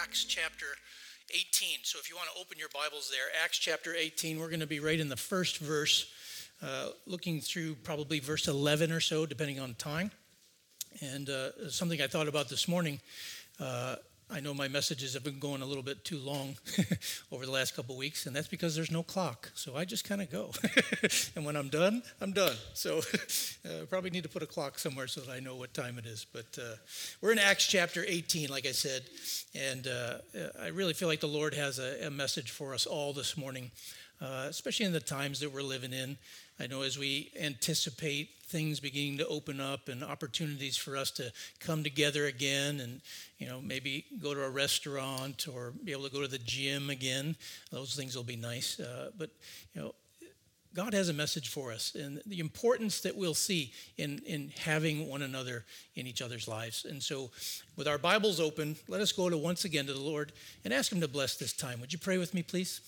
Acts chapter 18. So if you want to open your Bibles there, Acts chapter 18, we're going to be right in the first verse, looking through probably verse 11 or so, depending on time. And something I thought about this morning, I know my messages have been going a little bit too long over the last couple of weeks, and that's because there's no clock. So I just kind of go. And when I'm done, I'm done. So probably need to put a clock somewhere so that I know what time it is. But we're in Acts chapter 18, like I said, and I really feel like the Lord has a message for us all this morning, especially in the times that we're living in. I know as we anticipate things beginning to open up and opportunities for us to come together again and, maybe go to a restaurant or be able to go to the gym again, those things will be nice. But God has a message for us and the importance that we'll see in having one another in each other's lives. And so with our Bibles open, let us go once again to the Lord and ask him to bless this time. Would you pray with me, please?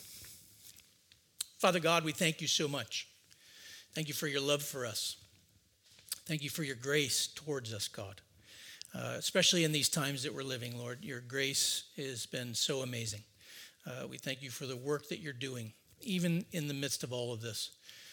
Father God, we thank you so much. Thank you for your love for us. Thank you for your grace towards us, God. Especially in these times that we're living, Lord, your grace has been so amazing. We thank you for the work that you're doing, even in the midst of all of this.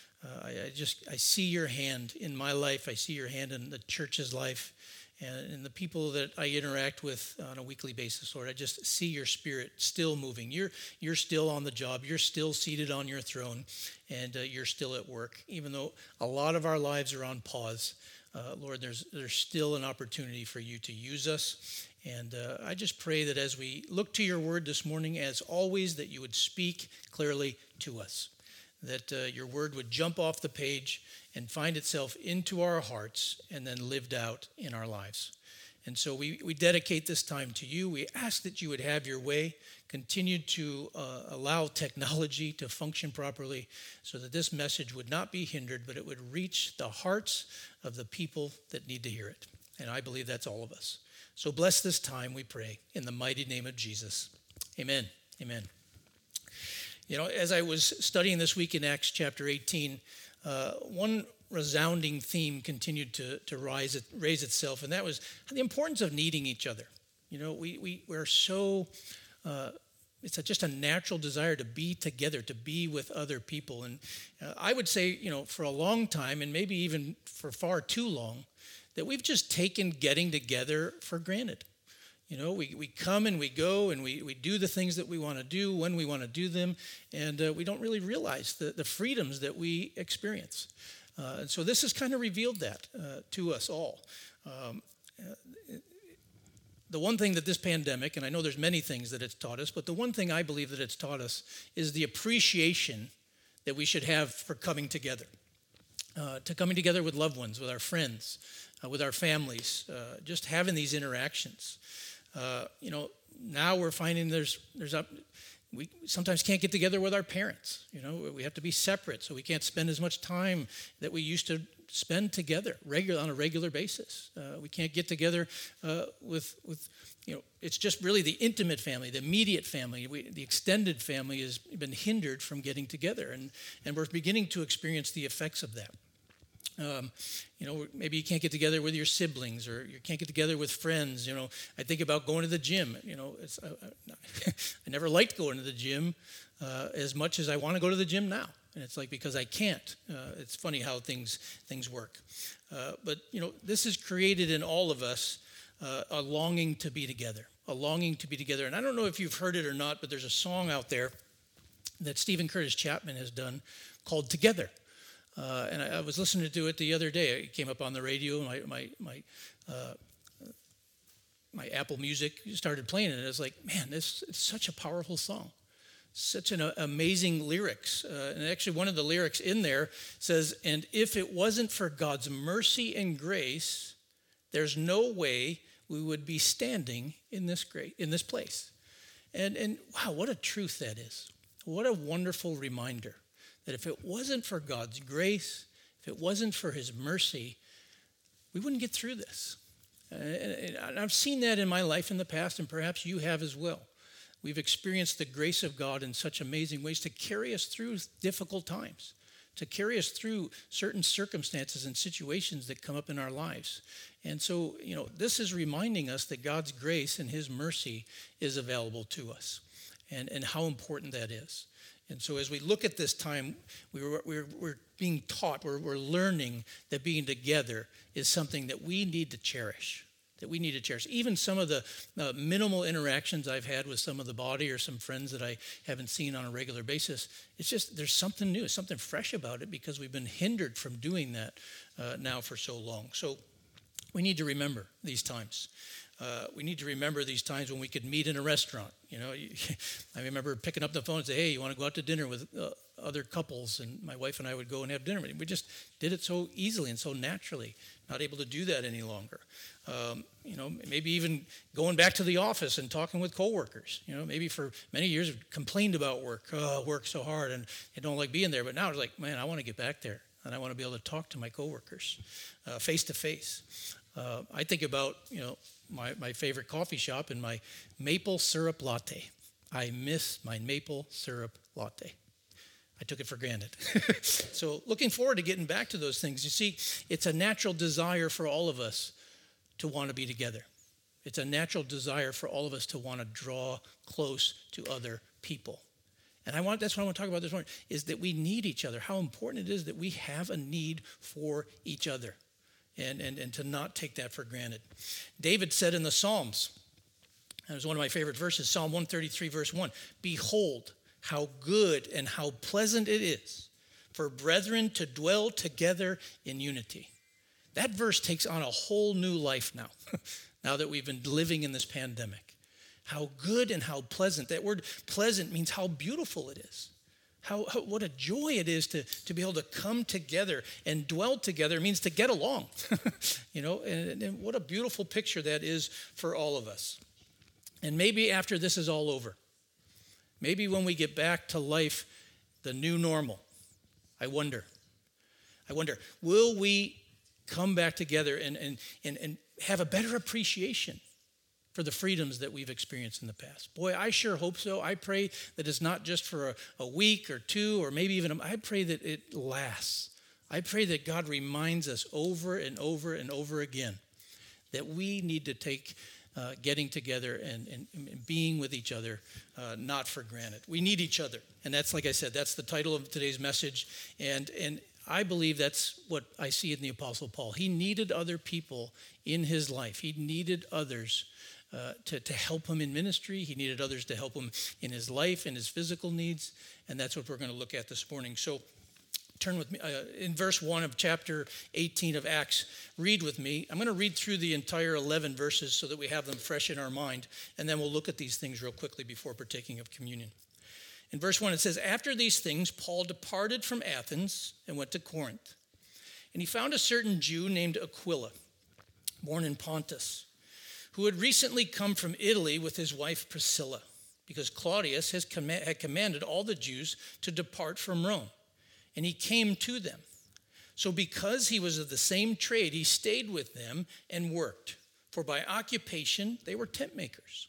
I see your hand in my life. I see your hand in the church's life and in the people that I interact with on a weekly basis, Lord. I just see your spirit still moving. You're still on the job. You're still seated on your throne, and you're still at work. Even though a lot of our lives are on pause, Lord, there's still an opportunity for you to use us. And I just pray that as we look to your word this morning, as always, that you would speak clearly to us, that your word would jump off the page and find itself into our hearts and then lived out in our lives. And so we dedicate this time to you. We ask that you would have your way, continue to allow technology to function properly so that this message would not be hindered, but it would reach the hearts of the people that need to hear it. And I believe that's all of us. So bless this time, we pray, in the mighty name of Jesus. Amen. Amen. As I was studying this week in Acts chapter 18, one resounding theme continued to raise itself, and that was the importance of needing each other. We're so, it's just a natural desire to be together, to be with other people. And I would say, for a long time, and maybe even for far too long, that we've just taken getting together for granted. We come and we go and we do the things that we want to do when we want to do them, and we don't really realize the freedoms that we experience. And so this has kind of revealed that to us all. The one thing that this pandemic, and I know there's many things that it's taught us, but the one thing I believe that it's taught us is the appreciation that we should have for coming together. To coming together with loved ones, with our friends, with our families, just having these interactions. Now we're finding we sometimes can't get together with our parents. We have to be separate, so we can't spend as much time that we used to spend together on a regular basis. We can't get together with it's just really the intimate family, the immediate family. The extended family has been hindered from getting together, and we're beginning to experience the effects of that. Maybe you can't get together with your siblings, or you can't get together with friends. I think about going to the gym. I never liked going to the gym as much as I want to go to the gym now. And it's like, because I can't. It's funny how things work. But this has created in all of us a longing to be together, And I don't know if you've heard it or not, but there's a song out there that Stephen Curtis Chapman has done called "Together." And I was listening to it the other day. It came up on the radio. My Apple Music started playing it. And I was like, man, it's such a powerful song. Such an amazing lyrics. And actually one of the lyrics in there says, "And if it wasn't for God's mercy and grace, there's no way we would be standing in this place." And wow, what a truth that is. What a wonderful reminder. That if it wasn't for God's grace, if it wasn't for his mercy, we wouldn't get through this. And I've seen that in my life in the past, and perhaps you have as well. We've experienced the grace of God in such amazing ways to carry us through difficult times, to carry us through certain circumstances and situations that come up in our lives. And so, this is reminding us that God's grace and his mercy is available to us, and how important that is. And so as we look at this time, we're being taught, we're learning that being together is something that we need to cherish. Even some of the minimal interactions I've had with some of the body or some friends that I haven't seen on a regular basis, it's just there's something new, something fresh about it, because we've been hindered from doing that now for so long. So we need to remember these times. We need to remember these times when we could meet in a restaurant. I remember picking up the phone and say, hey, you want to go out to dinner with other couples? And my wife and I would go and have dinner. We just did it so easily and so naturally, not able to do that any longer. Maybe even going back to the office and talking with coworkers. Maybe for many years I've complained about work. Oh, I work so hard and I don't like being there. But now it's like, man, I want to get back there. And I want to be able to talk to my coworkers face to face. I think about, my favorite coffee shop and my maple syrup latte. I miss my maple syrup latte. I took it for granted. So looking forward to getting back to those things. You see, it's a natural desire for all of us to want to be together. It's a natural desire for all of us to want to draw close to other people. And that's what I want to talk about this morning, is that we need each other, how important it is that we have a need for each other. And to not take that for granted. David said in the Psalms, that was one of my favorite verses, Psalm 133, verse 1, behold, how good and how pleasant it is for brethren to dwell together in unity. That verse takes on a whole new life now, now that we've been living in this pandemic. How good and how pleasant. That word pleasant means how beautiful it is. What a joy it is to be able to come together and dwell together. It means to get along, and what a beautiful picture that is for all of us. And maybe after this is all over, maybe when we get back to life, the new normal, I wonder, will we come back together and have a better appreciation for the freedoms that we've experienced in the past? Boy, I sure hope so. I pray that it's not just for a week or two, or maybe even I pray that it lasts. I pray that God reminds us over and over and over again that we need to take getting together and being with each other not for granted. We need each other. And that's, like I said, that's the title of today's message. And I believe that's what I see in the Apostle Paul. He needed other people in his life. He needed others to help him in ministry. He needed others to help him in his life and his physical needs. And that's what we're going to look at this morning. So turn with me in verse 1 of chapter 18 of Acts. Read with me. I'm going to read through the entire 11 verses so that we have them fresh in our mind. And then we'll look at these things real quickly before partaking of communion. In verse 1 it says, after these things, Paul departed from Athens and went to Corinth. And he found a certain Jew named Aquila, born in Pontus, who had recently come from Italy with his wife Priscilla, because Claudius had commanded all the Jews to depart from Rome, and he came to them. So because he was of the same trade, he stayed with them and worked, for by occupation they were tent makers.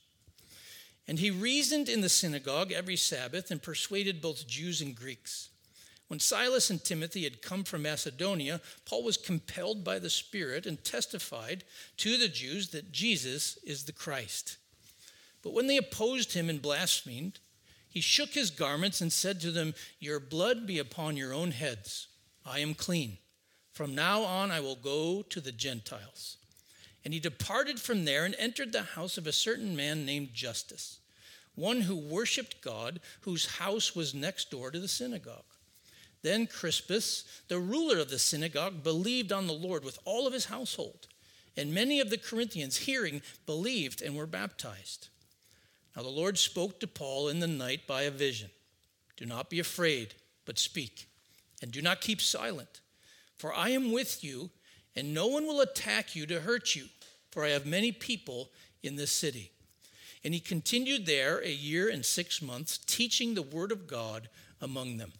And he reasoned in the synagogue every Sabbath and persuaded both Jews and Greeks. When Silas and Timothy had come from Macedonia, Paul was compelled by the Spirit and testified to the Jews that Jesus is the Christ. But when they opposed him and blasphemed, he shook his garments and said to them, your blood be upon your own heads. I am clean. From now on I will go to the Gentiles. And he departed from there and entered the house of a certain man named Justus, one who worshiped God, whose house was next door to the synagogue. Then Crispus, the ruler of the synagogue, believed on the Lord with all of his household. And many of the Corinthians, hearing, believed and were baptized. Now the Lord spoke to Paul in the night by a vision. Do not be afraid, but speak, and do not keep silent. For I am with you, and no one will attack you to hurt you, for I have many people in this city. And he continued there 1 year and 6 months, teaching the word of God among them.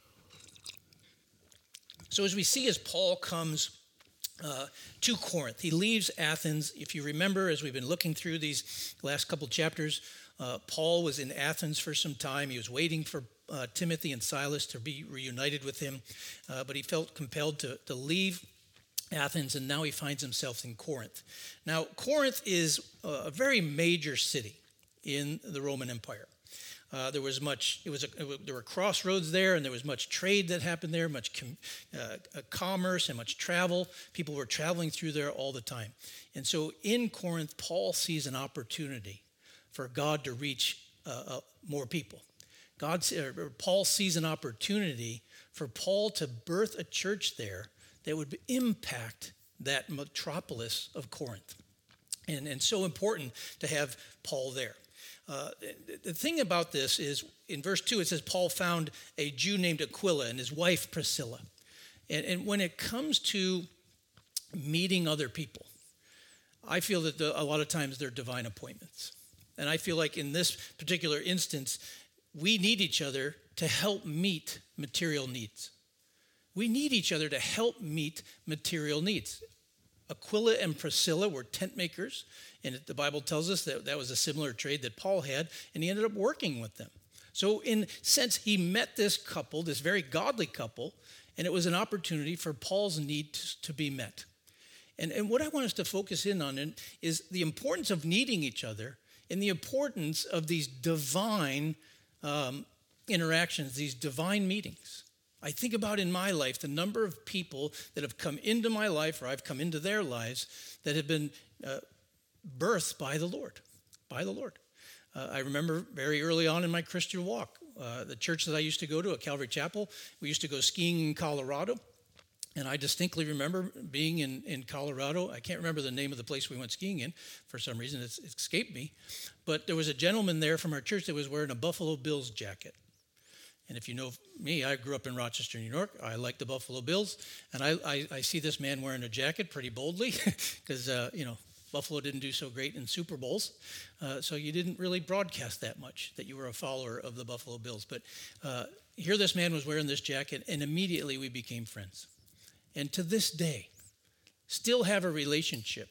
So as we see, as Paul comes to Corinth, he leaves Athens. If you remember, as we've been looking through these last couple chapters, Paul was in Athens for some time. He was waiting for Timothy and Silas to be reunited with him, but he felt compelled to leave Athens, and now he finds himself in Corinth. Now, Corinth is a very major city in the Roman Empire. There were crossroads there, and there was much trade that happened there, much commerce and much travel. People were traveling through there all the time. And so in Corinth, Paul sees an opportunity for God to reach more people. Paul sees an opportunity for Paul to birth a church there that would impact that metropolis of Corinth. And so important to have Paul there. The thing about this is, in verse 2, it says, Paul found a Jew named Aquila and his wife Priscilla. And when it comes to meeting other people, I feel that a lot of times they're divine appointments. And I feel like in this particular instance, we need each other to help meet material needs. We need each other to help meet material needs. Aquila and Priscilla were tent makers, and the Bible tells us that that was a similar trade that Paul had, and he ended up working with them. So in a sense, he met this couple, this very godly couple, and it was an opportunity for Paul's need to be met. And what I want us to focus in on is the importance of needing each other and the importance of these divine interactions, these divine meetings. I think about in my life the number of people that have come into my life, or I've come into their lives, that have been birthed by the Lord, I remember very early on in my Christian walk, the church that I used to go to at Calvary Chapel, we used to go skiing in Colorado. And I distinctly remember being in Colorado. I can't remember the name of the place we went skiing in. For some reason, it escaped me. But there was a gentleman there from our church that was wearing a Buffalo Bills jacket. And if you know me, I grew up in Rochester, New York. I like the Buffalo Bills. And I see this man wearing a jacket pretty boldly because, Buffalo didn't do so great in Super Bowls. So you didn't really broadcast that much that you were a follower of the Buffalo Bills. But here this man was wearing this jacket, and immediately we became friends. And to this day, still have a relationship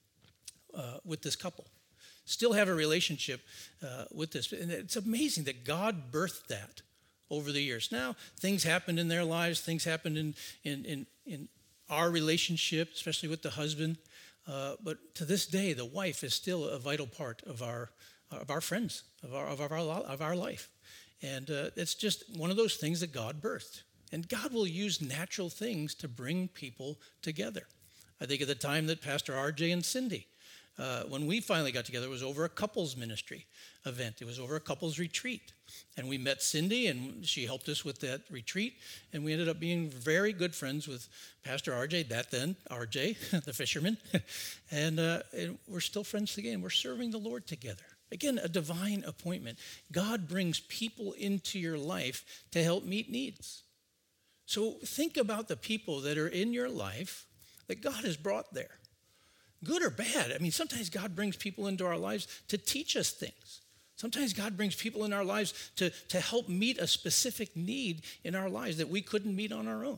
with this couple. Still have a relationship with this. And it's amazing that God birthed that over the years. Now, things happened in their lives. Things happened in our relationship, especially with the husband. But to this day, the wife is still a vital part of our friends, of our life. And it's just one of those things that God birthed. And God will use natural things to bring people together. I think of the time that Pastor RJ and Cindy, when we finally got together, it was over a couples ministry event. It was over a couples retreat. And we met Cindy, and she helped us with that retreat. And we ended up being very good friends with Pastor RJ, RJ, the fisherman. And we're still friends again. We're serving the Lord together. Again, a divine appointment. God brings people into your life to help meet needs. So think about the people that are in your life that God has brought there, good or bad. I mean, sometimes God brings people into our lives to teach us things. Sometimes God brings people in our lives to help meet a specific need in our lives that we couldn't meet on our own.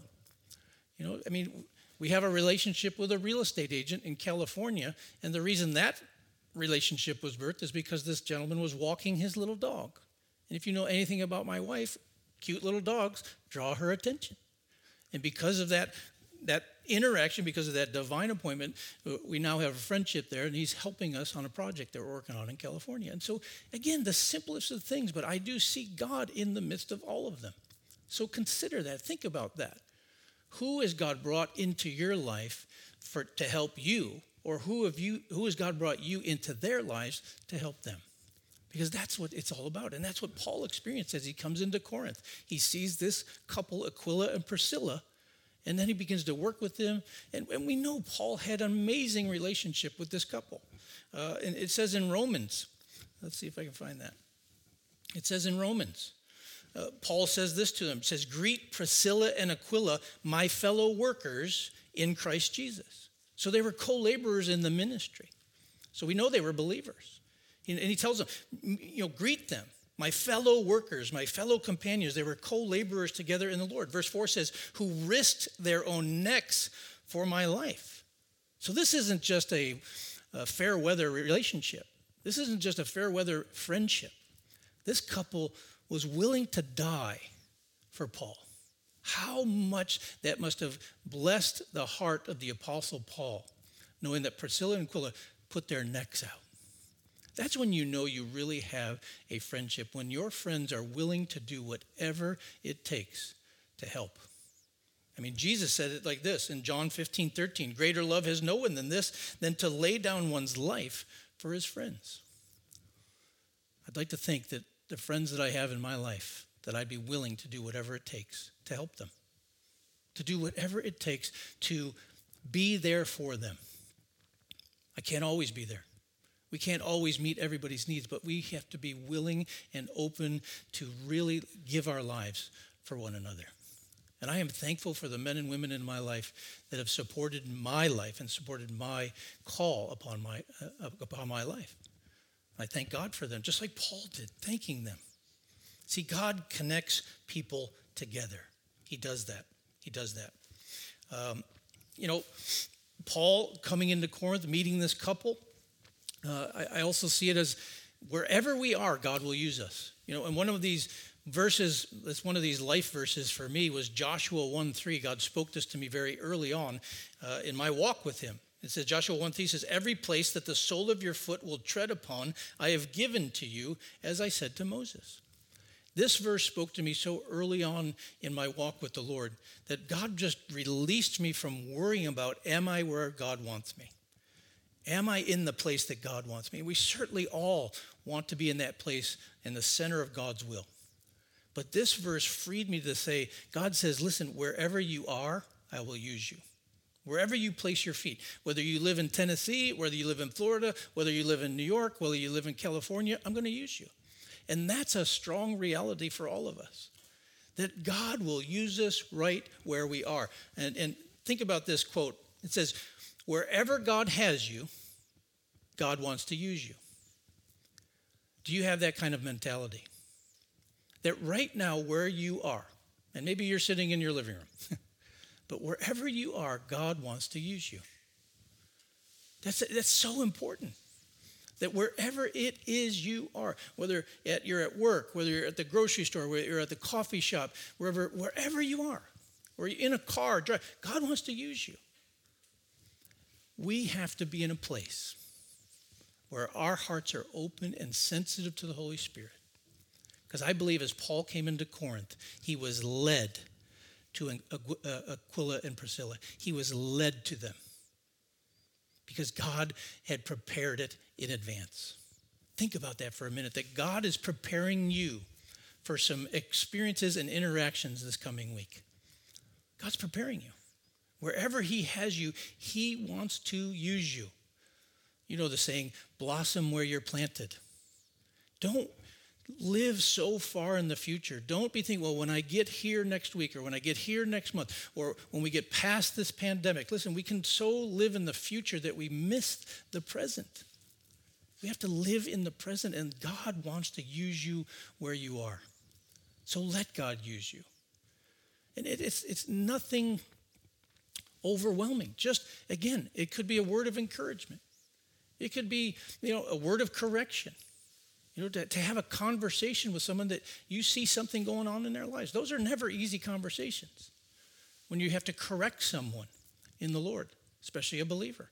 We have a relationship with a real estate agent in California, and the reason that relationship was birthed is because this gentleman was walking his little dog. And if you know anything about my wife, cute little dogs draw her attention. And because of that interaction, because of that divine appointment, we now have a friendship there, and he's helping us on a project that we're working on in California. And so, again, the simplest of things, but I do see God in the midst of all of them. So consider that. Think about that. Who has God brought into your life to help you, or who has God brought you into their lives to help them? Because that's what it's all about. And that's what Paul experienced as he comes into Corinth. He sees this couple, Aquila and Priscilla, and then he begins to work with them. And we know Paul had an amazing relationship with this couple. And it says in Romans, let's see if I can find that. It says in Romans, Paul says this to them. It says, "Greet Priscilla and Aquila, my fellow workers in Christ Jesus." So they were co-laborers in the ministry. So we know they were believers. And he tells them, greet them, my fellow workers, my fellow companions. They were co-laborers together in the Lord. Verse 4 says, who risked their own necks for my life. So this isn't just a fair weather relationship. This isn't just a fair weather friendship. This couple was willing to die for Paul. How much that must have blessed the heart of the Apostle Paul, knowing that Priscilla and Aquila put their necks out. That's when you know you really have a friendship, when your friends are willing to do whatever it takes to help. I mean, Jesus said it like this in John 15:13, greater love has no one than this, than to lay down one's life for his friends. I'd like to think that the friends that I have in my life, that I'd be willing to do whatever it takes to help them, to do whatever it takes to be there for them. I can't always be there. We can't always meet everybody's needs, but we have to be willing and open to really give our lives for one another. And I am thankful for the men and women in my life that have supported my life and supported my call upon my life. I thank God for them, just like Paul did, thanking them. See, God connects people together. He does that. He does that. Paul coming into Corinth, meeting this couple, I also see it as wherever we are, God will use us. And one of these verses, that's one of these life verses for me, was Joshua 1:3. God spoke this to me very early on in my walk with him. It says, Joshua 1:3 says, every place that the sole of your foot will tread upon, I have given to you, as I said to Moses. This verse spoke to me so early on in my walk with the Lord that God just released me from worrying about, am I where God wants me? Am I in the place that God wants me? We certainly all want to be in that place in the center of God's will. But this verse freed me to say, God says, listen, wherever you are, I will use you. Wherever you place your feet, whether you live in Tennessee, whether you live in Florida, whether you live in New York, whether you live in California, I'm going to use you. And that's a strong reality for all of us, that God will use us right where we are. And think about this quote. It says, wherever God has you, God wants to use you. Do you have that kind of mentality? That right now where you are, and maybe you're sitting in your living room, but wherever you are, God wants to use you. That's so important. That wherever it is you are, whether you're at work, whether you're at the grocery store, whether you're at the coffee shop, wherever you are, or you're in a car, God wants to use you. We have to be in a place where our hearts are open and sensitive to the Holy Spirit. Because I believe as Paul came into Corinth, he was led to Aquila and Priscilla. He was led to them because God had prepared it in advance. Think about that for a minute, that God is preparing you for some experiences and interactions this coming week. God's preparing you. Wherever he has you, he wants to use you. You know the saying, blossom where you're planted. Don't live so far in the future. Don't be thinking, well, when I get here next week or when I get here next month or when we get past this pandemic. Listen, we can so live in the future that we miss the present. We have to live in the present, and God wants to use you where you are. So let God use you. And it's nothing overwhelming. Just, again, it could be a word of encouragement. It could be, a word of correction. To have a conversation with someone that you see something going on in their lives. Those are never easy conversations when you have to correct someone in the Lord, especially a believer.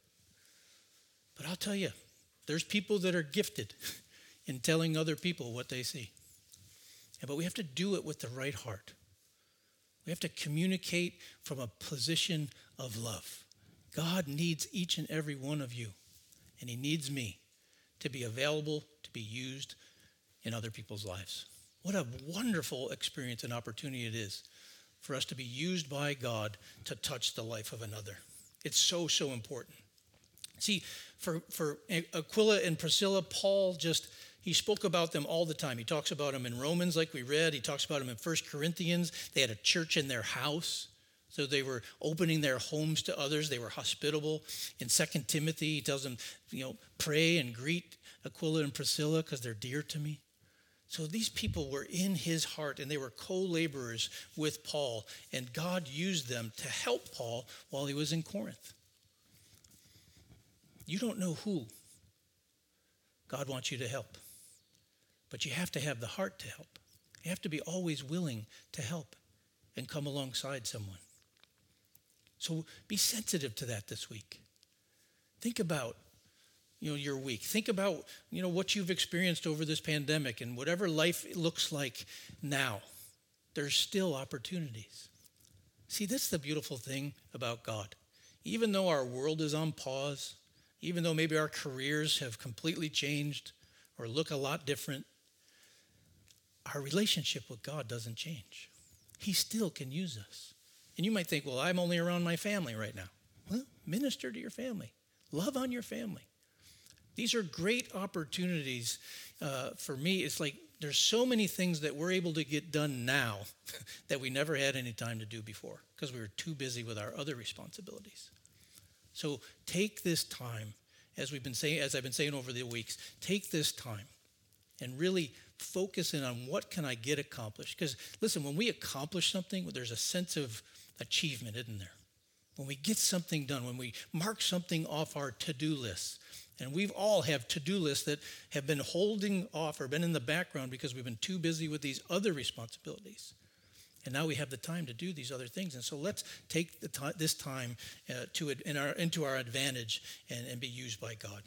But I'll tell you, there's people that are gifted in telling other people what they see. But we have to do it with the right heart. We have to communicate from a position of love. God needs each and every one of you, and he needs me to be available to be used in other people's lives. What a wonderful experience and opportunity it is for us to be used by God to touch the life of another. It's so, so important. See, for Aquila and Priscilla, Paul he spoke about them all the time. He talks about them in Romans like we read. He talks about them in 1 Corinthians. They had a church in their house. So they were opening their homes to others. They were hospitable. In 2 Timothy, he tells them, pray and greet Aquila and Priscilla because they're dear to me. So these people were in his heart, and they were co-laborers with Paul, and God used them to help Paul while he was in Corinth. You don't know who God wants you to help, but you have to have the heart to help. You have to be always willing to help and come alongside someone. So be sensitive to that this week. Think about, your week. Think about, what you've experienced over this pandemic, and whatever life looks like now, there's still opportunities. See, that's the beautiful thing about God. Even though our world is on pause, even though maybe our careers have completely changed or look a lot different, our relationship with God doesn't change. He still can use us. And you might think, well, I'm only around my family right now. Well, minister to your family. Love on your family. These are great opportunities for me. It's like there's so many things that we're able to get done now that we never had any time to do before because we were too busy with our other responsibilities. So take this time, as I've been saying over the weeks, take this time and really focus in on what can I get accomplished. Because listen, when we accomplish something, there's a sense of achievement, isn't there? When we get something done, when we mark something off our to-do list, and we've all have to-do lists that have been holding off or been in the background because we've been too busy with these other responsibilities. And now we have the time to do these other things. And so let's take this time into our advantage and be used by God.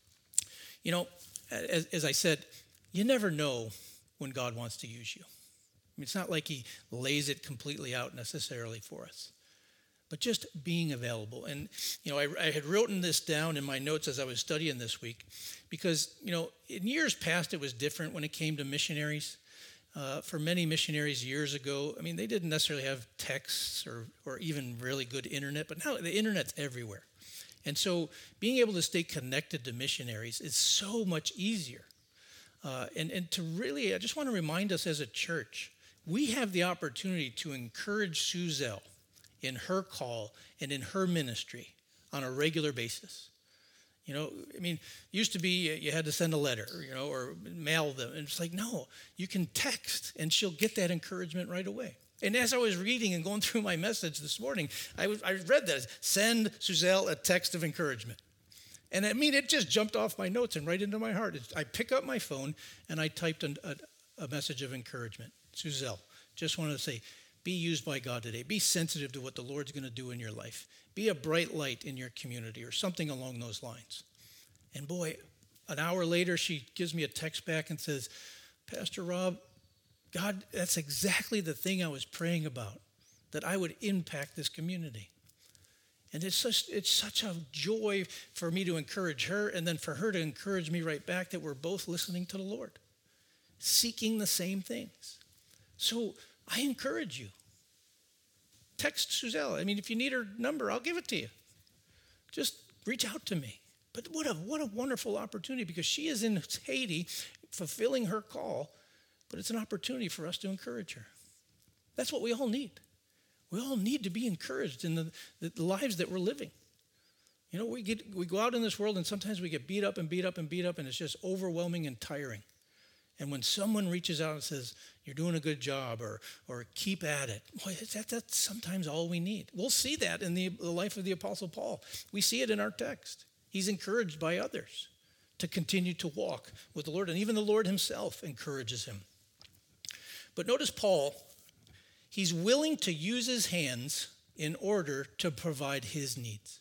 As I said, you never know when God wants to use you. It's not like he lays it completely out necessarily for us, but just being available. And, I had written this down in my notes as I was studying this week because, in years past, it was different when it came to missionaries. For many missionaries years ago, they didn't necessarily have texts or even really good internet, but now the internet's everywhere. And so being able to stay connected to missionaries is so much easier. And to really, I just want to remind us as a church, we have the opportunity to encourage Suzelle in her call and in her ministry on a regular basis. Used to be you had to send a letter, or mail them. And it's like, no, you can text and she'll get that encouragement right away. And as I was reading and going through my message this morning, I read that, send Suzelle a text of encouragement. And it just jumped off my notes and right into my heart. I pick up my phone and I typed a message of encouragement. Suzelle, just wanted to say, be used by God today. Be sensitive to what the Lord's going to do in your life. Be a bright light in your community or something along those lines. And boy, an hour later, she gives me a text back and says, Pastor Rob, God, that's exactly the thing I was praying about, that I would impact this community. And it's such a joy for me to encourage her and then for her to encourage me right back that we're both listening to the Lord, seeking the same things. So I encourage you. Text Suzelle. If you need her number, I'll give it to you. Just reach out to me. But what a wonderful opportunity, because she is in Haiti fulfilling her call, but it's an opportunity for us to encourage her. That's what we all need. We all need to be encouraged in the lives that we're living. We go out in this world and sometimes we get beat up and beat up and beat up, and it's just overwhelming and tiring. And when someone reaches out and says, you're doing a good job, or keep at it, boy, that's sometimes all we need. We'll see that in the life of the Apostle Paul. We see it in our text. He's encouraged by others to continue to walk with the Lord, and even the Lord himself encourages him. But notice Paul, he's willing to use his hands in order to provide his needs.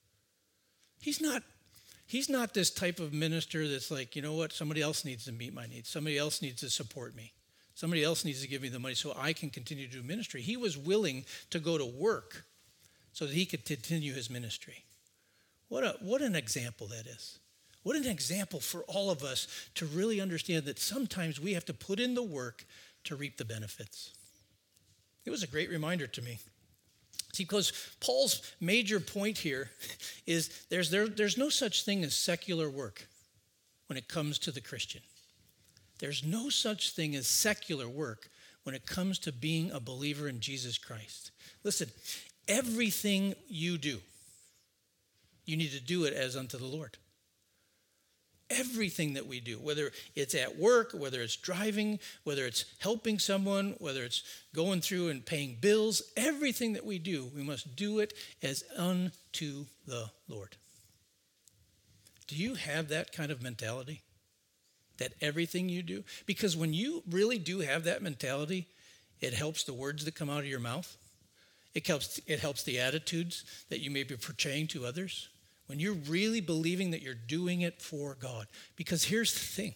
He's not this type of minister that's like, you know what, somebody else needs to meet my needs. Somebody else needs to support me. Somebody else needs to give me the money so I can continue to do ministry. He was willing to go to work so that he could continue his ministry. What an example that is. What an example for all of us to really understand that sometimes we have to put in the work to reap the benefits. It was a great reminder to me. See, because Paul's major point here is there's no such thing as secular work when it comes to the Christian. There's no such thing as secular work when it comes to being a believer in Jesus Christ. Listen, everything you do, you need to do it as unto the Lord. Everything that we do, whether it's at work, whether it's driving, whether it's helping someone, whether it's going through and paying bills, everything that we do, we must do it as unto the Lord. Do you have that kind of mentality? that everything you do, because when you really do have that mentality, it helps the words that come out of your mouth. It helps the attitudes that you may be portraying to others. When you're really believing that you're doing it for God. Because here's the thing.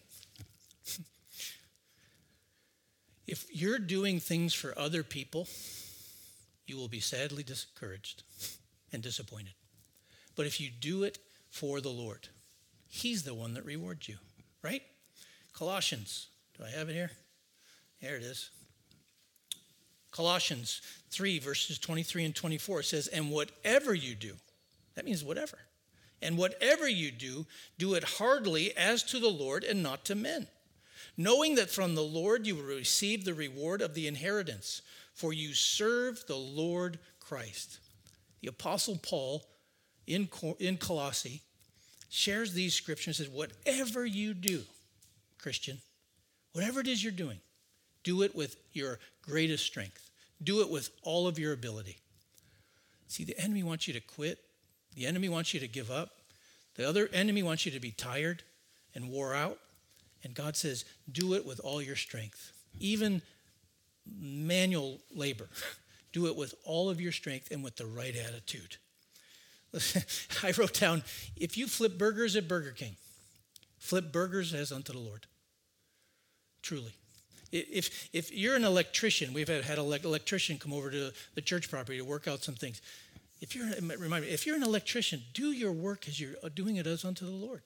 If you're doing things for other people, you will be sadly discouraged and disappointed. But if you do it for the Lord, he's the one that rewards you, right? Colossians, do I have it here? There it is. Colossians 3, verses 23 and 24 says, and whatever you do, that means whatever. And whatever you do, do it heartily as to the Lord and not to men, knowing that from the Lord you will receive the reward of the inheritance, for you serve the Lord Christ. The Apostle Paul in Colossae shares these scriptures and says, whatever you do, Christian, whatever it is you're doing, do it with your greatest strength. Do it with all of your ability. See, the enemy wants you to quit. The enemy wants you to give up. The other enemy wants you to be tired and wore out. And God says, do it with all your strength. Even manual labor. Do it with all of your strength and with the right attitude. I wrote down, if you flip burgers at Burger King, flip burgers as unto the Lord. Truly. If you're an electrician, we've had an electrician come over to the church property to work out some things. If you're an electrician, do your work as you're doing it as unto the Lord.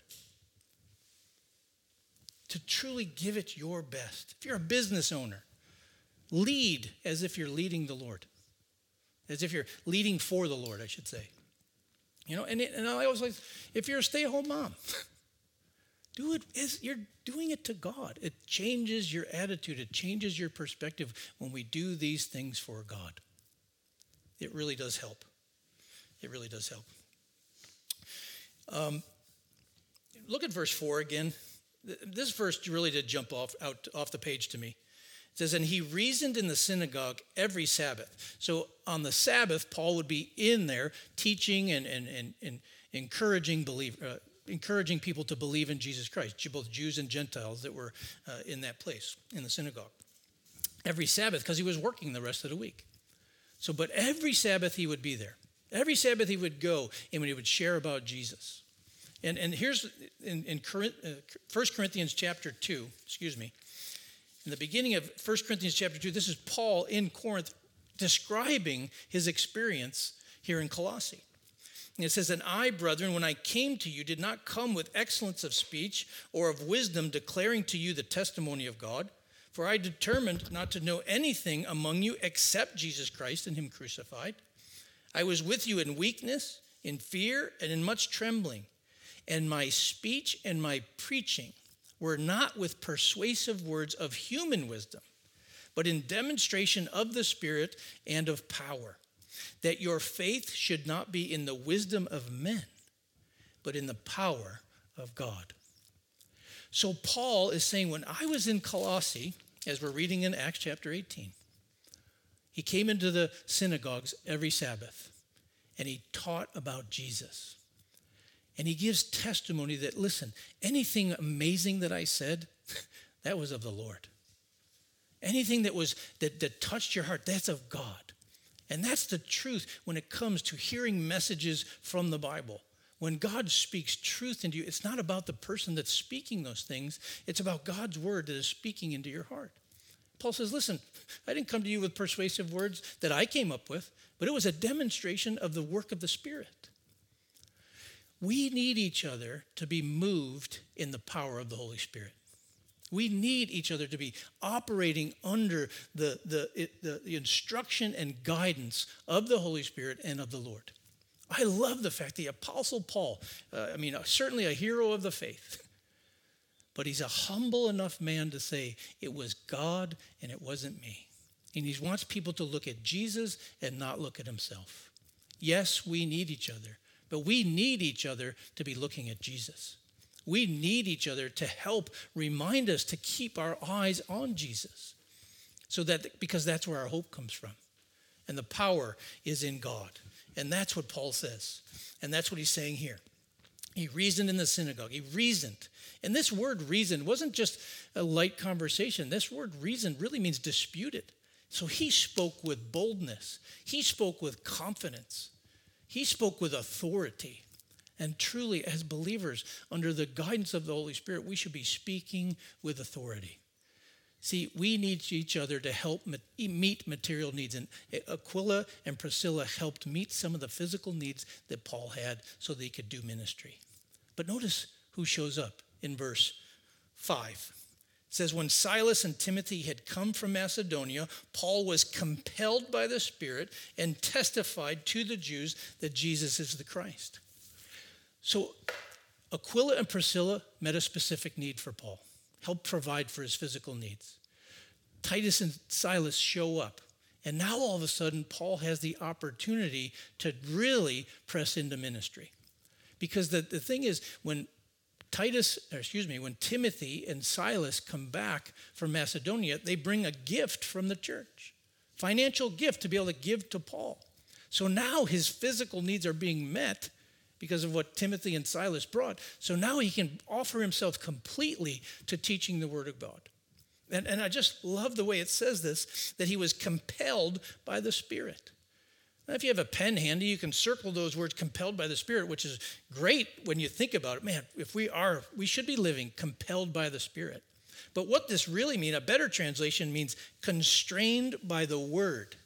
To truly give it your best. If you're a business owner, lead as if you're leading the Lord. As if you're leading for the Lord, I should say. You know, and I always like, if you're a stay-at-home mom, do it as you're doing it to God. It changes your attitude. It changes your perspective when we do these things for God. It really does help. It really does help. Look at verse 4 again. This verse really did jump off the page to me. It says, and he reasoned in the synagogue every Sabbath. So on the Sabbath, Paul would be in there teaching and encouraging people to believe in Jesus Christ, both Jews and Gentiles that were in that place, in the synagogue. Every Sabbath, because he was working the rest of the week. So, but every Sabbath he would be there. Every Sabbath he would go and he would share about Jesus. And here's in 1 Corinthians chapter 2, in the beginning of 1 Corinthians chapter 2, this is Paul in Corinth describing his experience here in Colossae. And it says, and I, brethren, when I came to you, did not come with excellence of speech or of wisdom, declaring to you the testimony of God. For I determined not to know anything among you except Jesus Christ and him crucified. I was with you in weakness, in fear, and in much trembling. And my speech and my preaching were not with persuasive words of human wisdom, but in demonstration of the Spirit and of power, that your faith should not be in the wisdom of men, but in the power of God. So Paul is saying, when I was in Colossae, as we're reading in Acts chapter 18, he came into the synagogues every Sabbath, and he taught about Jesus. And he gives testimony that, listen, anything amazing that I said, that was of the Lord. Anything that touched your heart, that's of God. And that's the truth when it comes to hearing messages from the Bible. When God speaks truth into you, it's not about the person that's speaking those things. It's about God's word that is speaking into your heart. Paul says, listen, I didn't come to you with persuasive words that I came up with, but it was a demonstration of the work of the Spirit. We need each other to be moved in the power of the Holy Spirit. We need each other to be operating under the instruction and guidance of the Holy Spirit and of the Lord. I love the fact the Apostle Paul, certainly a hero of the faith, but he's a humble enough man to say, it was God and it wasn't me. And he wants people to look at Jesus and not look at himself. Yes, we need each other, but we need each other to be looking at Jesus. We need each other to help remind us to keep our eyes on Jesus, because that's where our hope comes from. And the power is in God. And that's what Paul says. And that's what he's saying here. He reasoned in the synagogue. He reasoned. And this word reason wasn't just a light conversation. This word reason really means disputed. So he spoke with boldness. He spoke with confidence. He spoke with authority. And truly, as believers, under the guidance of the Holy Spirit, we should be speaking with authority. See, we need each other to help meet material needs. And Aquila and Priscilla helped meet some of the physical needs that Paul had so that he could do ministry. But notice who shows up in verse 5. It says, when Silas and Timothy had come from Macedonia, Paul was compelled by the Spirit and testified to the Jews that Jesus is the Christ. So Aquila and Priscilla met a specific need for Paul, helped provide for his physical needs. Titus and Silas show up. And now all of a sudden, Paul has the opportunity to really press into ministry. Because the thing is, when Timothy and Silas come back from Macedonia, they bring a gift from the church, financial gift to be able to give to Paul. So now his physical needs are being met because of what Timothy and Silas brought. So now he can offer himself completely to teaching the word of God. And I just love the way it says this, that he was compelled by the Spirit. Now, if you have a pen handy, you can circle those words, compelled by the Spirit, which is great when you think about it. Man, if we should be living compelled by the Spirit. But what this really means, a better translation means constrained by the word.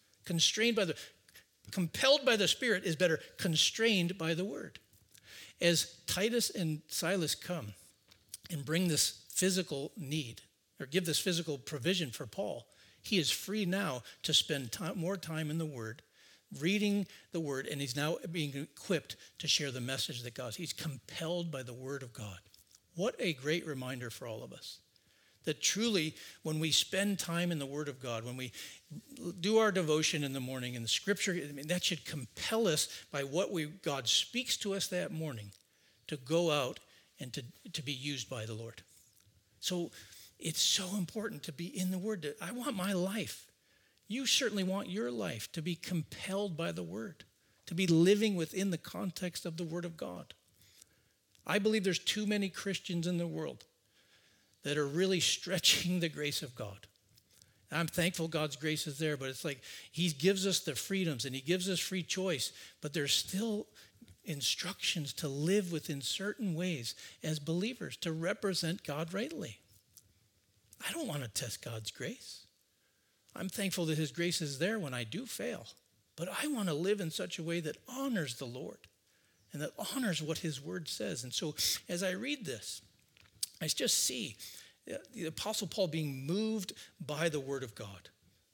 Compelled by the Spirit is better, constrained by the word. As Titus and Silas come and bring this physical need, or give this physical provision for Paul, he is free now to spend more time in the word, reading the word, and he's now being equipped to share the message that God. He's compelled by the word of God. What a great reminder for all of us. That truly, when we spend time in the word of God, when we do our devotion in the morning in the scripture, that should compel us by what God speaks to us that morning to go out and to be used by the Lord. So it's so important to be in the word. I want my life. You certainly want your life to be compelled by the word, to be living within the context of the word of God. I believe there's too many Christians in the world that are really stretching the grace of God. I'm thankful God's grace is there, but it's like he gives us the freedoms and he gives us free choice, but there's still instructions to live within certain ways as believers, to represent God rightly. I don't want to test God's grace. I'm thankful that his grace is there when I do fail, but I want to live in such a way that honors the Lord and that honors what his word says. And so as I read this, I just see the Apostle Paul being moved by the word of God,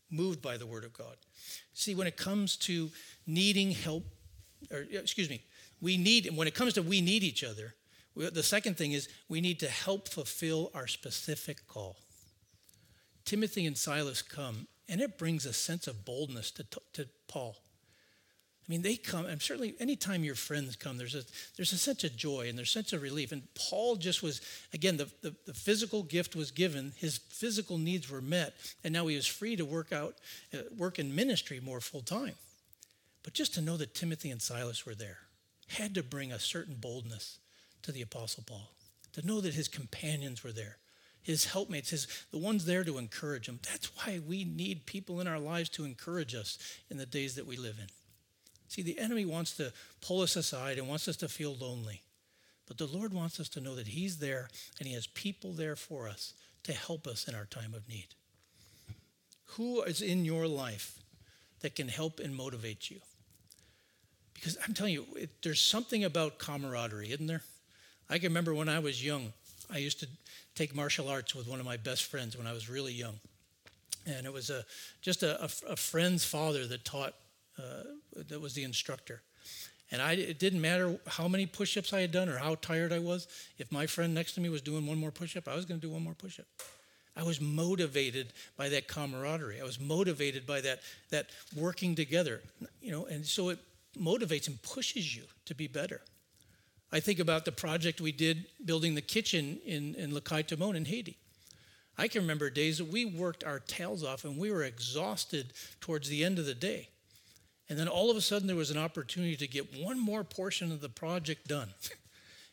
See, when it comes to needing help, we need each other, the second thing is we need to help fulfill our specific call. Timothy and Silas come, and it brings a sense of boldness to Paul. I mean, they come, and certainly anytime your friends come, there's a sense of joy and there's a sense of relief. And Paul just was, again, the physical gift was given, his physical needs were met, and now he was free to work in ministry more full time. But just to know that Timothy and Silas were there had to bring a certain boldness to the Apostle Paul, to know that his companions were there, his helpmates, the ones there to encourage him. That's why we need people in our lives to encourage us in the days that we live in. See, the enemy wants to pull us aside and wants us to feel lonely. But the Lord wants us to know that he's there and he has people there for us to help us in our time of need. Who is in your life that can help and motivate you? Because I'm telling you, there's something about camaraderie, isn't there? I can remember when I was young, I used to take martial arts with one of my best friends when I was really young. And it was just a friend's father that taught, that was the instructor. And it didn't matter how many push-ups I had done or how tired I was. If my friend next to me was doing one more push-up, I was going to do one more push-up. I was motivated by that camaraderie. I was motivated by that working together, and so it motivates and pushes you to be better. I think about the project we did building the kitchen in Le Cai-Tamon in Haiti. I can remember days that we worked our tails off and we were exhausted towards the end of the day. And then all of a sudden there was an opportunity to get one more portion of the project done.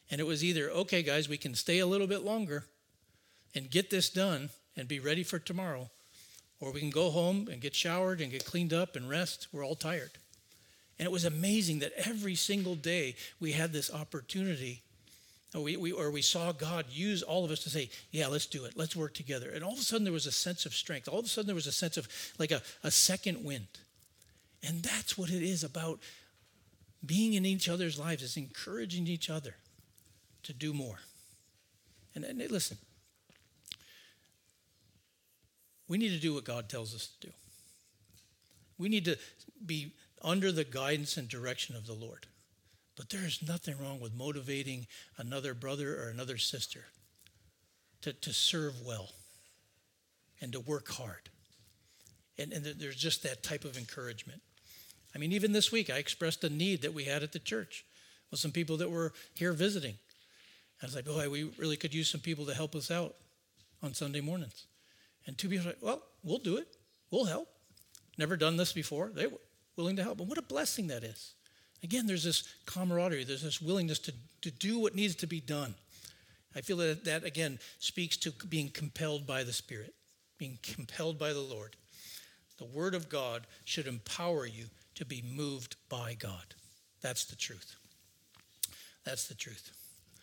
And it was either, okay, guys, we can stay a little bit longer and get this done and be ready for tomorrow, or we can go home and get showered and get cleaned up and rest. We're all tired. And it was amazing that every single day we had this opportunity, or we saw God use all of us to say, yeah, let's do it. Let's work together. And all of a sudden there was a sense of strength. All of a sudden there was a sense of like a second wind. And that's what it is about being in each other's lives, is encouraging each other to do more. And listen, we need to do what God tells us to do. We need to be under the guidance and direction of the Lord. But there is nothing wrong with motivating another brother or another sister to serve well and to work hard. And there's just that type of encouragement. I mean, even this week, I expressed a need that we had at the church with some people that were here visiting. I was like, boy, we really could use some people to help us out on Sunday mornings. And two people were like, well, we'll do it. We'll help. Never done this before. They were willing to help. And what a blessing that is. Again, there's this camaraderie. There's this willingness to do what needs to be done. I feel that, again, speaks to being compelled by the Spirit, being compelled by the Lord. The Word of God should empower you to be moved by God. That's the truth. That's the truth.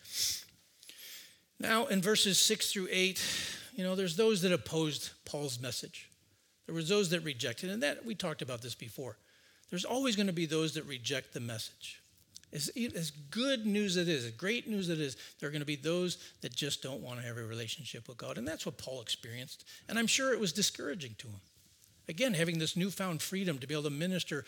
Now, in verses 6 through 8, there's those that opposed Paul's message. There was those that rejected, and that we talked about this before. There's always going to be those that reject the message. As good news it is, as great news it is, there are going to be those that just don't want to have a relationship with God. And that's what Paul experienced. And I'm sure it was discouraging to him. Again, having this newfound freedom to be able to minister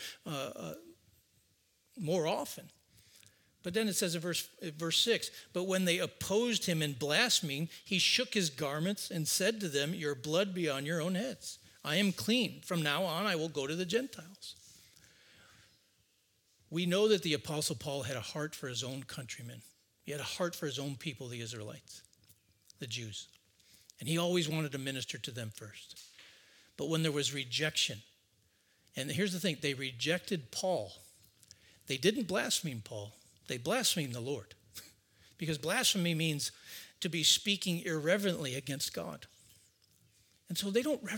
more often. But then it says in verse 6, but when they opposed him in blaspheming, he shook his garments and said to them, your blood be on your own heads. I am clean. From now on, I will go to the Gentiles. We know that the Apostle Paul had a heart for his own countrymen. He had a heart for his own people, the Israelites, the Jews. And he always wanted to minister to them first. But when there was rejection, and here's the thing, they rejected Paul. They didn't blaspheme Paul. They blasphemed the Lord. Because blasphemy means to be speaking irreverently against God. And so they don't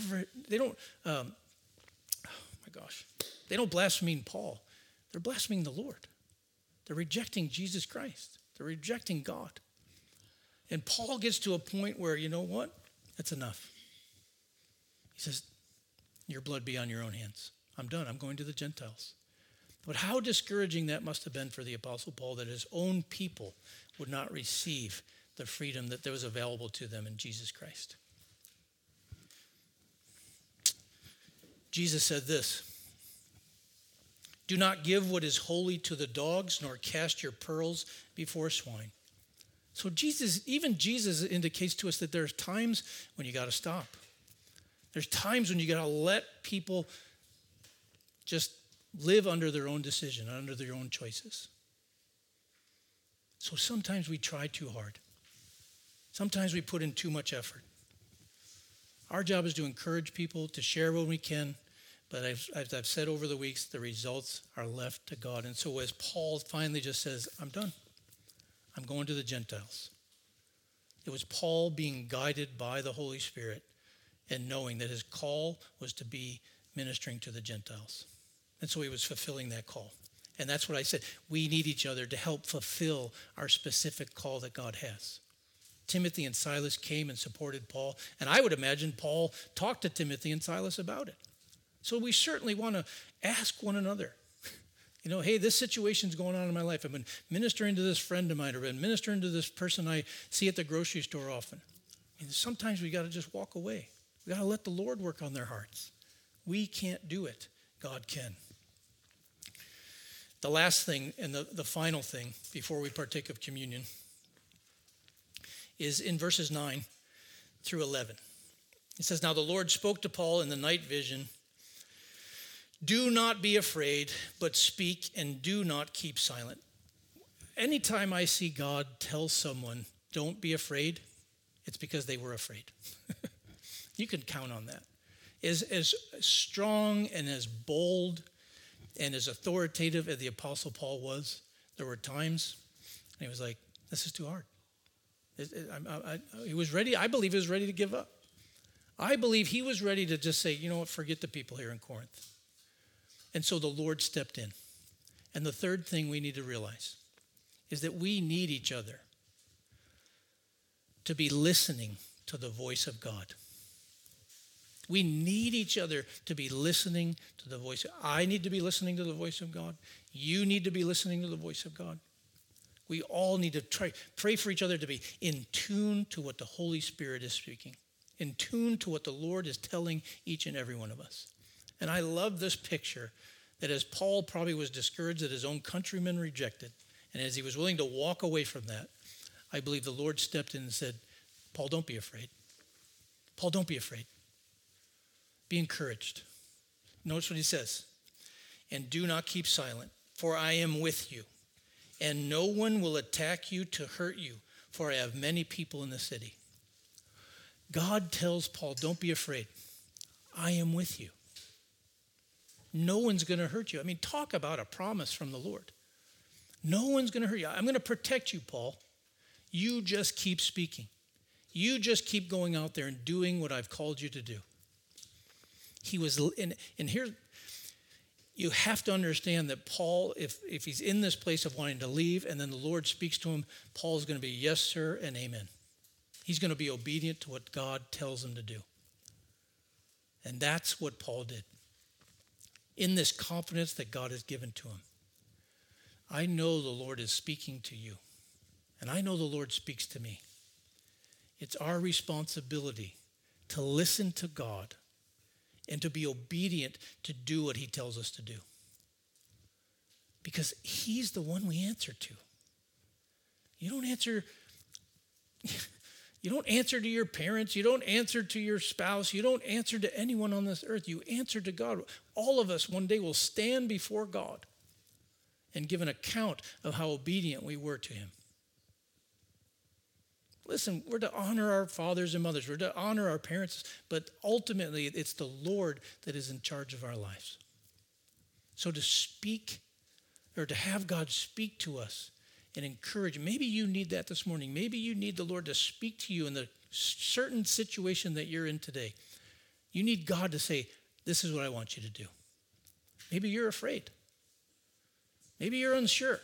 blaspheme Paul. They're blaspheming the Lord. They're rejecting Jesus Christ. They're rejecting God. And Paul gets to a point where, you know what? That's enough. He says, your blood be on your own hands. I'm done. I'm going to the Gentiles. But how discouraging that must have been for the Apostle Paul that his own people would not receive the freedom that was available to them in Jesus Christ. Jesus said this, do not give what is holy to the dogs, nor cast your pearls before swine. So even Jesus indicates to us that there's times when you got to stop. There's times when you got to let people just live under their own decision, under their own choices. So sometimes we try too hard. Sometimes we put in too much effort. Our job is to encourage people, to share when we can. But as I've said over the weeks, the results are left to God. And so as Paul finally just says, I'm done. I'm going to the Gentiles. It was Paul being guided by the Holy Spirit and knowing that his call was to be ministering to the Gentiles. And so he was fulfilling that call. And that's what I said. We need each other to help fulfill our specific call that God has. Timothy and Silas came and supported Paul. And I would imagine Paul talked to Timothy and Silas about it. So we certainly want to ask one another, hey, this situation's going on in my life. I've been ministering to this friend of mine, or been ministering to this person I see at the grocery store often. And sometimes we got to just walk away. We got to let the Lord work on their hearts. We can't do it. God can. The last thing and the final thing before we partake of communion is in verses 9 through 11. It says, now the Lord spoke to Paul in the night vision, do not be afraid, but speak and do not keep silent. Anytime I see God tell someone, don't be afraid, it's because they were afraid. You can count on that. As strong and as bold and as authoritative as the Apostle Paul was, there were times, and he was like, This is too hard. He was ready. I believe he was ready to give up. I believe he was ready to just say, you know what, forget the people here in Corinth. And so the Lord stepped in. And the third thing we need to realize is that we need each other to be listening to the voice of God. We need each other to be listening to the voice. I need to be listening to the voice of God. You need to be listening to the voice of God. We all need to pray for each other to be in tune to what the Holy Spirit is speaking, in tune to what the Lord is telling each and every one of us. And I love this picture that as Paul probably was discouraged that his own countrymen rejected, and as he was willing to walk away from that, I believe the Lord stepped in and said, Paul, don't be afraid. Paul, don't be afraid. Be encouraged. Notice what he says. And do not keep silent, for I am with you. And no one will attack you to hurt you, for I have many people in the city. God tells Paul, don't be afraid. I am with you. No one's going to hurt you. I mean, talk about a promise from the Lord. No one's going to hurt you. I'm going to protect you, Paul. You just keep speaking. You just keep going out there and doing what I've called you to do. He was, and here, you have to understand that Paul, if he's in this place of wanting to leave and then the Lord speaks to him, Paul's going to be yes, sir, and amen. He's going to be obedient to what God tells him to do. And that's what Paul did. In this confidence that God has given to him. I know the Lord is speaking to you. And I know the Lord speaks to me. It's our responsibility to listen to God and to be obedient to do what he tells us to do. Because he's the one we answer to. You don't answer to your parents. You don't answer to your spouse. You don't answer to anyone on this earth. You answer to God. All of us one day will stand before God and give an account of how obedient we were to him. Listen, we're to honor our fathers and mothers. We're to honor our parents. But ultimately, it's the Lord that is in charge of our lives. So to speak or to have God speak to us and encourage. Maybe you need that this morning. Maybe you need the Lord to speak to you in the certain situation that you're in today. You need God to say, this is what I want you to do. Maybe you're afraid. Maybe you're unsure.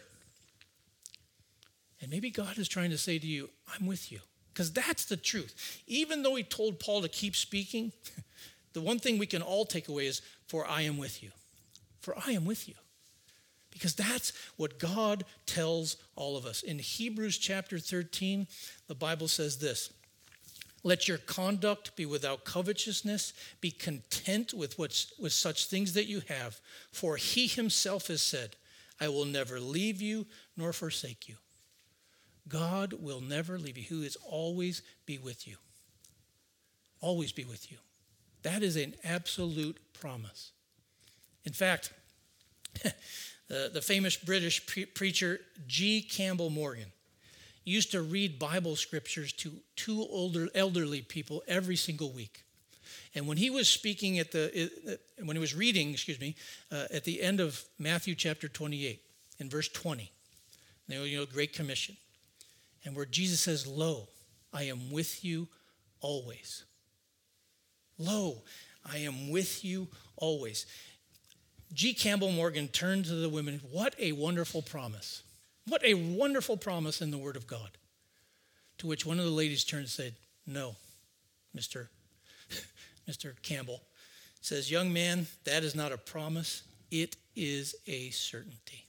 And maybe God is trying to say to you, I'm with you. Because that's the truth. Even though he told Paul to keep speaking, the one thing we can all take away is, for I am with you. For I am with you. Because that's what God tells all of us. In Hebrews chapter 13, the Bible says this. Let your conduct be without covetousness. Be content with such things that you have. For he himself has said, I will never leave you nor forsake you. God will never leave you. He will always be with you. Always be with you. That is an absolute promise. In fact, the famous British preacher G. Campbell Morgan used to read Bible scriptures to two elderly people every single week. And when he was speaking at the end of Matthew chapter 28, in verse 20, Great Commission, and where Jesus says, lo, I am with you always. Lo, I am with you always. G. Campbell Morgan turned to the women. What a wonderful promise. What a wonderful promise in the Word of God. To which one of the ladies turned and said, no, Mr. Campbell. Says, young man, that is not a promise. It is a certainty.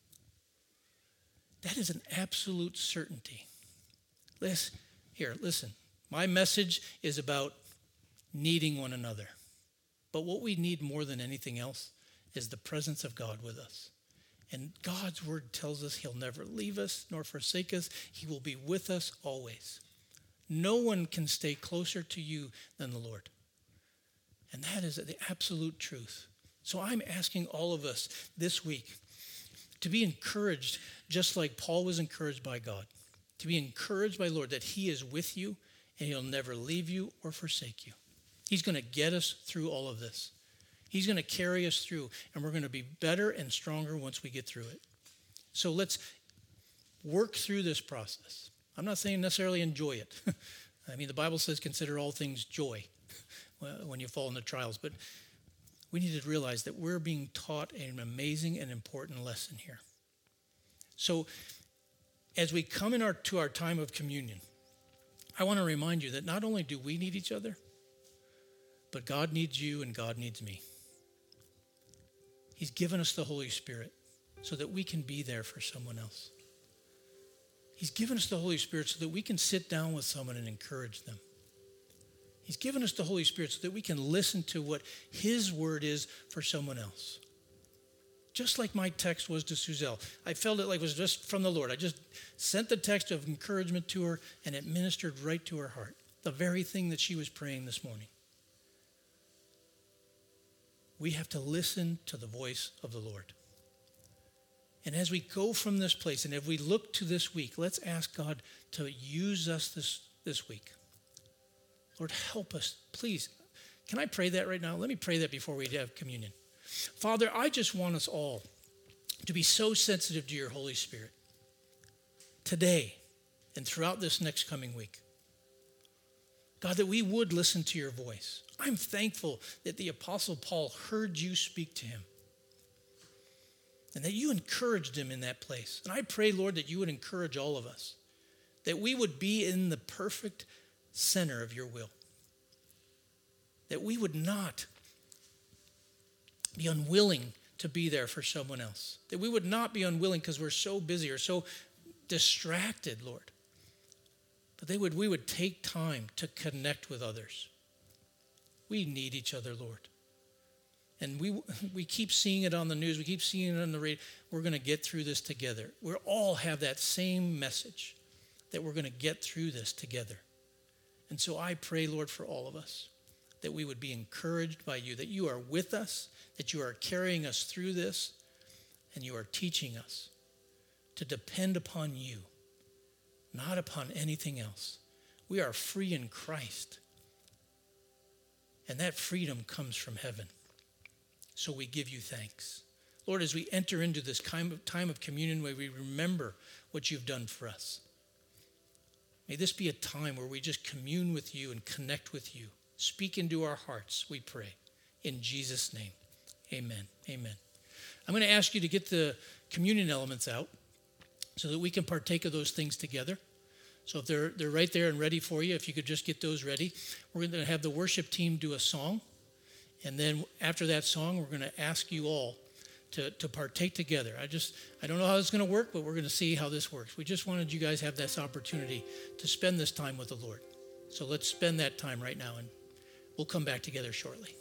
That is an absolute certainty. Listen. My message is about needing one another. But what we need more than anything else is the presence of God with us. And God's word tells us he'll never leave us nor forsake us. He will be with us always. No one can stay closer to you than the Lord. And that is the absolute truth. So I'm asking all of us this week to be encouraged just like Paul was encouraged by God. To be encouraged by the Lord that he is with you and he'll never leave you or forsake you. He's going to get us through all of this. He's going to carry us through, and we're going to be better and stronger once we get through it. So let's work through this process. I'm not saying necessarily enjoy it. I mean, the Bible says consider all things joy when you fall into trials, but we need to realize that we're being taught an amazing and important lesson here. So as we come to our time of communion, I want to remind you that not only do we need each other, but God needs you and God needs me. He's given us the Holy Spirit so that we can be there for someone else. He's given us the Holy Spirit so that we can sit down with someone and encourage them. He's given us the Holy Spirit so that we can listen to what his word is for someone else. Just like my text was to Suzelle. I felt it like it was just from the Lord. I just sent the text of encouragement to her, and it ministered right to her heart. The very thing that she was praying this morning. We have to listen to the voice of the Lord. And as we go from this place, and if we look to this week, let's ask God to use us this week. Lord, help us, please. Can I pray that right now? Let me pray that before we have communion. Father, I just want us all to be so sensitive to your Holy Spirit today and throughout this next coming week. God, that we would listen to your voice. I'm thankful that the Apostle Paul heard you speak to him and that you encouraged him in that place. And I pray, Lord, that you would encourage all of us, that we would be in the perfect center of your will, that we would not be unwilling to be there for someone else, that we would not be unwilling because we're so busy or so distracted, Lord, but we would take time to connect with others. We need each other, Lord. And we keep seeing it on the news. We keep seeing it on the radio. We're going to get through this together. We all have that same message that we're going to get through this together. And so I pray, Lord, for all of us, that we would be encouraged by you, that you are with us, that you are carrying us through this, and you are teaching us to depend upon you, not upon anything else. We are free in Christ, and that freedom comes from heaven. So we give you thanks. Lord, as we enter into this time of communion where we remember what you've done for us, may this be a time where we just commune with you and connect with you. Speak into our hearts, we pray. In Jesus' name, amen. Amen. I'm going to ask you to get the communion elements out so that we can partake of those things together. So if they're right there and ready for you, if you could just get those ready. We're going to have the worship team do a song. And then after that song, we're going to ask you all to partake together. I don't know how it's going to work, but we're going to see how this works. We just wanted you guys to have this opportunity to spend this time with the Lord. So let's spend that time right now, and we'll come back together shortly.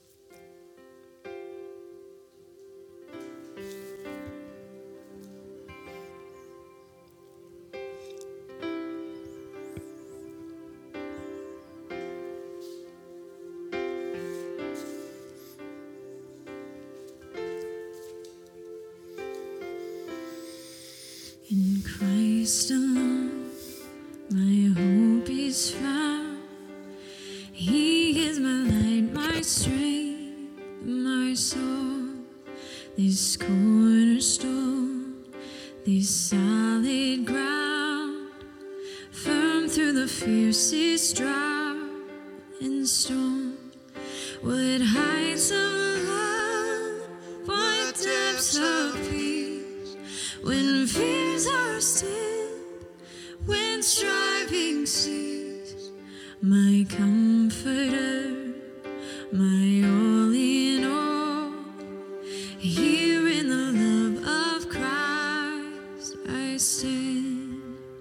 In Christ alone, my hope is found. He is my light, my strength, my soul. This cornerstone, this solid ground, firm through the fiercest drought and storm. What heights of love, what depths of peace, when fears are still, when striving cease. My comforter, my all in all, here in the love of Christ I stand.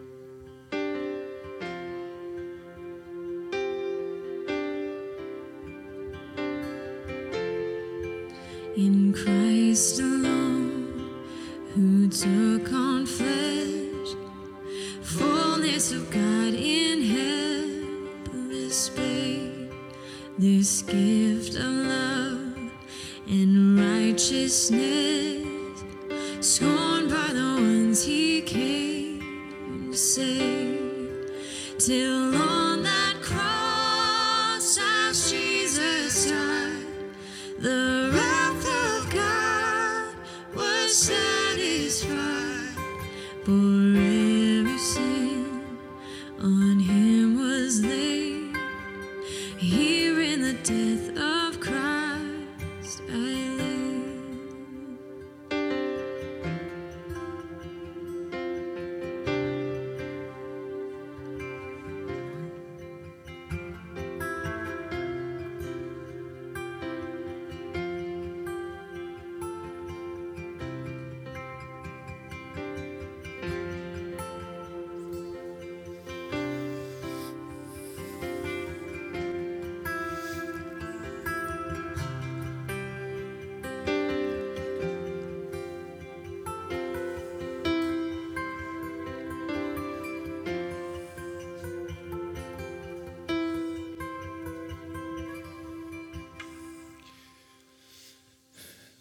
In Christ alone, who took on flesh, fullness of God in helpless babe, this gift of love and righteousness, scorned by the ones he came to save, till on that cross as Jesus died, the wrath of God was satisfied forever.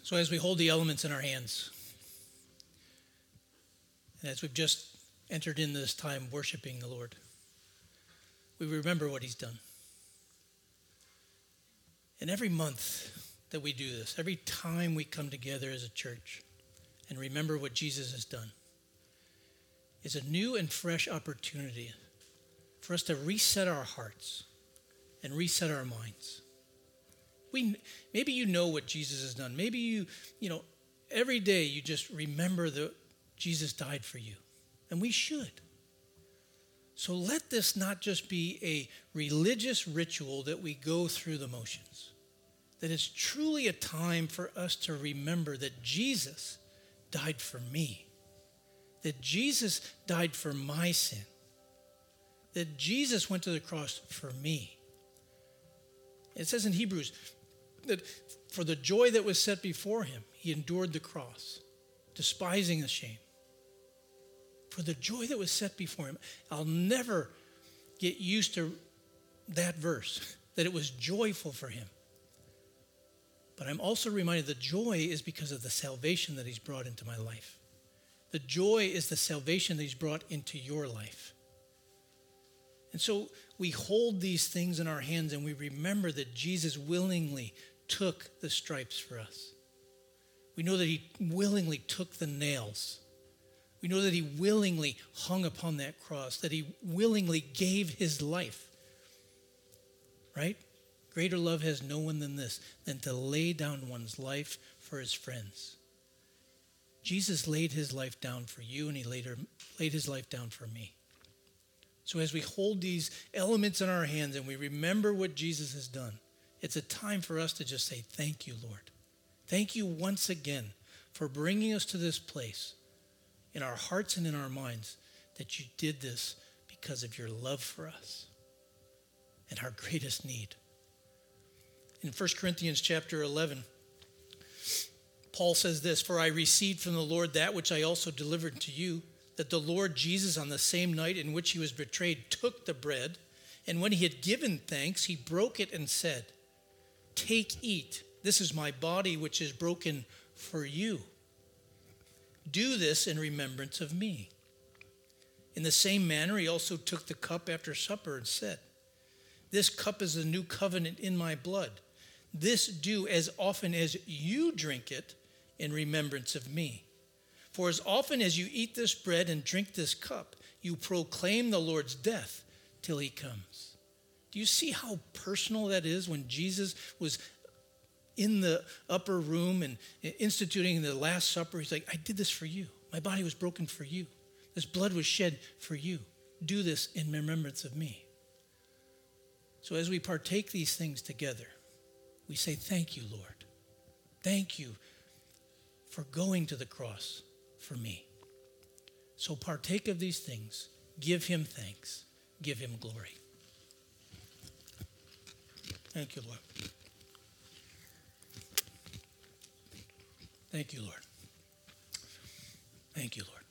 So as we hold the elements in our hands, and as we've just entered into this time worshiping the Lord, we remember what he's done. And every month that we do this, every time we come together as a church and remember what Jesus has done, is a new and fresh opportunity for us to reset our hearts and reset our minds. Maybe you know what Jesus has done. Maybe you every day you just remember that Jesus died for you. And we should. So let this not just be a religious ritual that we go through the motions. That it's truly a time for us to remember that Jesus died for me. That Jesus died for my sin. That Jesus went to the cross for me. It says in Hebrews that for the joy that was set before him, he endured the cross, despising the shame. For the joy that was set before him. I'll never get used to that verse, that it was joyful for him. But I'm also reminded the joy is because of the salvation that he's brought into my life. The joy is the salvation that he's brought into your life. And so we hold these things in our hands and we remember that Jesus willingly took the stripes for us. We know that he willingly took the nails. We know that he willingly hung upon that cross, that he willingly gave his life. Right? Greater love has no one than this, than to lay down one's life for his friends. Jesus laid his life down for you, and he laid his life down for me. So as we hold these elements in our hands and we remember what Jesus has done, it's a time for us to just say, thank you, Lord. Thank you once again for bringing us to this place in our hearts and in our minds that you did this because of your love for us and our greatest need. In 1 Corinthians chapter 11, Paul says this, "For I received from the Lord that which I also delivered to you, that the Lord Jesus on the same night in which he was betrayed took the bread, and when he had given thanks, he broke it and said, 'Take, eat, this is my body which is broken for you. Do this in remembrance of me.' In the same manner, he also took the cup after supper and said, 'This cup is the new covenant in my blood. This do as often as you drink it in remembrance of me. For as often as you eat this bread and drink this cup, you proclaim the Lord's death till he comes.'" Do you see how personal that is when Jesus was in the upper room and instituting the Last Supper? He's like, "I did this for you. My body was broken for you. This blood was shed for you. Do this in remembrance of me." So as we partake these things together, we say, thank you, Lord. Thank you for going to the cross for me. So partake of these things. Give him thanks. Give him glory. Thank you, Lord. Thank you, Lord. Thank you, Lord.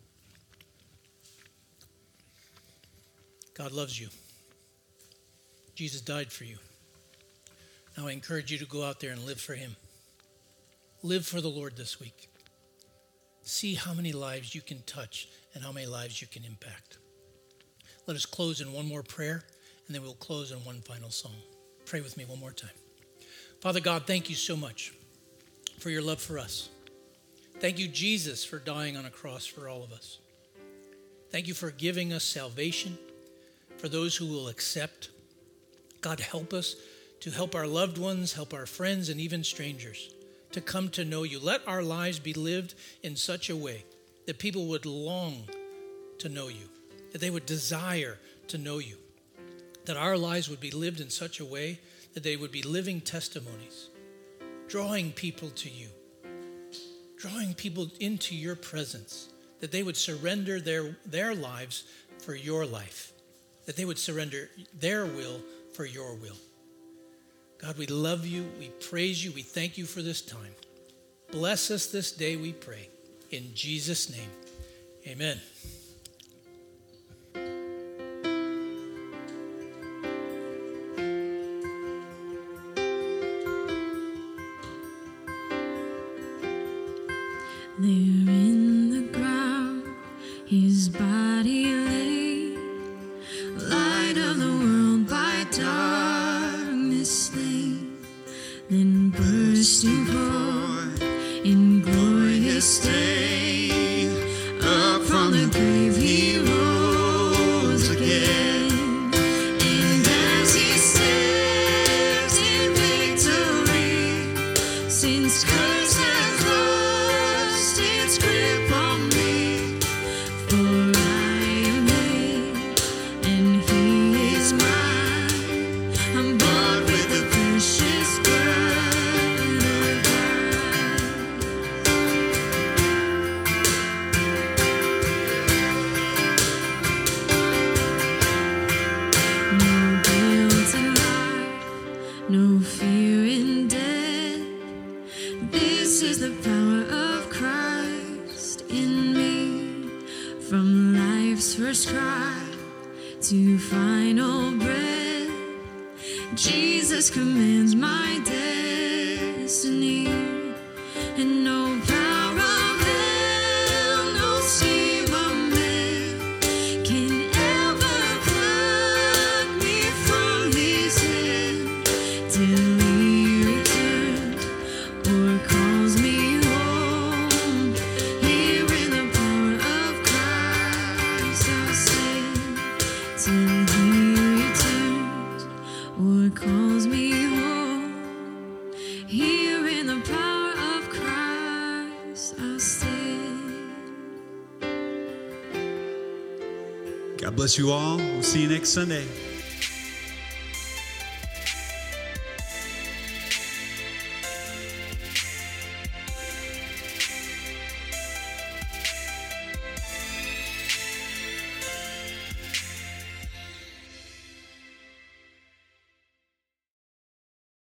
God loves you. Jesus died for you. Now I encourage you to go out there and live for him. Live for the Lord this week. See how many lives you can touch and how many lives you can impact. Let us close in one more prayer, and then we'll close in one final song. Pray with me one more time. Father God, thank you so much for your love for us. Thank you, Jesus, for dying on a cross for all of us. Thank you for giving us salvation for those who will accept. God, help us to help our loved ones, help our friends, and even strangers to come to know you. Let our lives be lived in such a way that people would long to know you, that they would desire to know you, that our lives would be lived in such a way that they would be living testimonies, drawing people to you, drawing people into your presence, that they would surrender their lives for your life, that they would surrender their will for your will. God, we love you, we praise you, we thank you for this time. Bless us this day, we pray. In Jesus' name, amen. There in the ground, his body lay, light of the world by darkness slain, then bursting forth in glorious day, up from the grave he rose again. And as he stepped in victory, sin's curse has lost its grip on me, for I am his and he is mine. I'm bought with the precious blood of God. No guilt in life, no fear in death. This is the power of Christ in me. From life's first cry to final breath, Jesus commands my destiny. And no power of hell, no scheme of man can ever pluck me from his hand till he returns or calls me home. Here in the power of Christ I'll stand till he returns or calls me home. Here in the power of Christ I'll stand. God bless you all. We'll see you next Sunday.